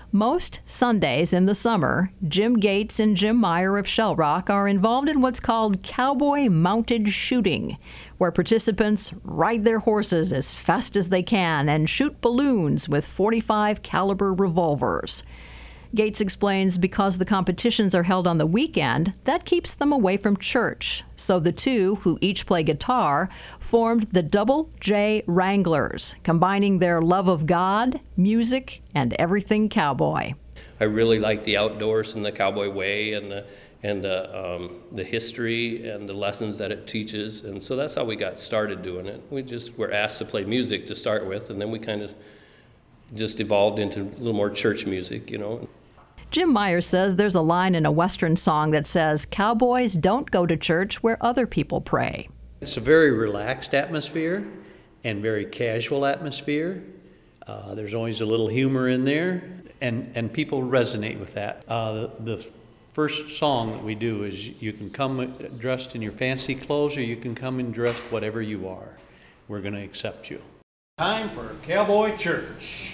Most Sundays in the summer, Jim Gates and Jim Meyer of Shell Rock are involved in what's called cowboy mounted shooting, where participants ride their horses as fast as they can and shoot balloons with .45 caliber revolvers. Gates explains because the competitions are held on the weekend, that keeps them away from church. So the two, who each play guitar, formed the Double J Wranglers, combining their love of God, music, and everything cowboy. I really like the outdoors and the cowboy way and the history and the lessons that it teaches. And so that's how we got started doing it. We just were asked to play music to start with, and then we kind of just evolved into a little more church music, Jim Meyer says there's a line in a Western song that says, "Cowboys don't go to church where other people pray." It's a very relaxed atmosphere and very casual atmosphere. There's always a little humor in there, and people resonate with that. The first song that we do is you can come dressed in your fancy clothes or you can come in dressed whatever you are. We're going to accept you. Time for Cowboy Church.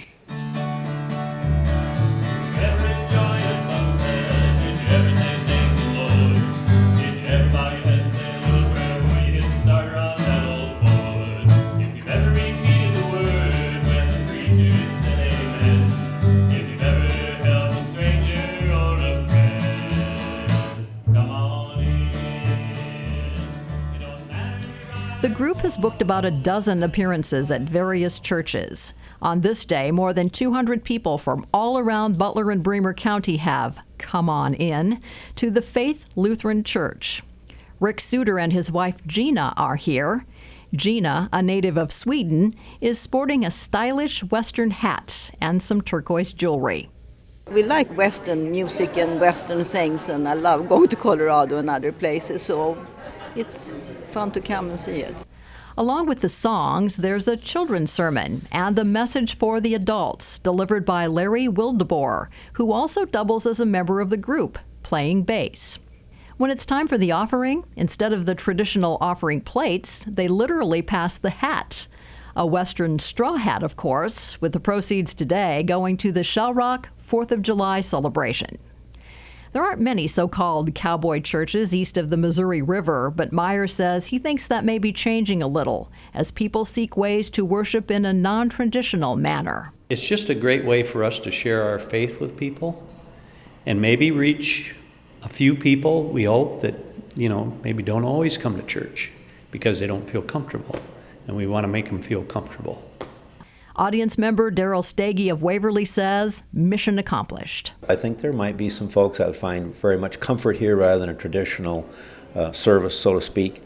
The group has booked about a dozen appearances at various churches. On this day, more than 200 people from all around Butler and Bremer County have come on in to the Faith Lutheran Church. Rick Suter and his wife Gina are here. Gina, a native of Sweden, is sporting a stylish Western hat and some turquoise jewelry. We like Western music and Western things, and I love going to Colorado and other places, so it's fun to come and see it. Along with the songs, there's a children's sermon and a message for the adults delivered by Larry Wildeboer, who also doubles as a member of the group, playing bass. When it's time for the offering, instead of the traditional offering plates, they literally pass the hat. A Western straw hat, of course, with the proceeds today going to the Shell Rock 4th of July celebration. There aren't many so-called cowboy churches east of the Missouri River, but Meyer says he thinks that may be changing a little as people seek ways to worship in a non-traditional manner. It's just a great way for us to share our faith with people and maybe reach a few people, we hope, that, maybe don't always come to church because they don't feel comfortable, and we want to make them feel comfortable. Audience member Daryl Stagey of Waverly says, mission accomplished. I think there might be some folks that would find very much comfort here rather than a traditional service, so to speak.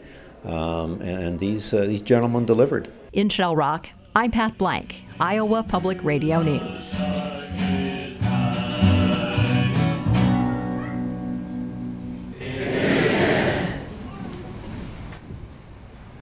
And these gentlemen delivered. In Shell Rock, I'm Pat Blank, Iowa Public Radio News.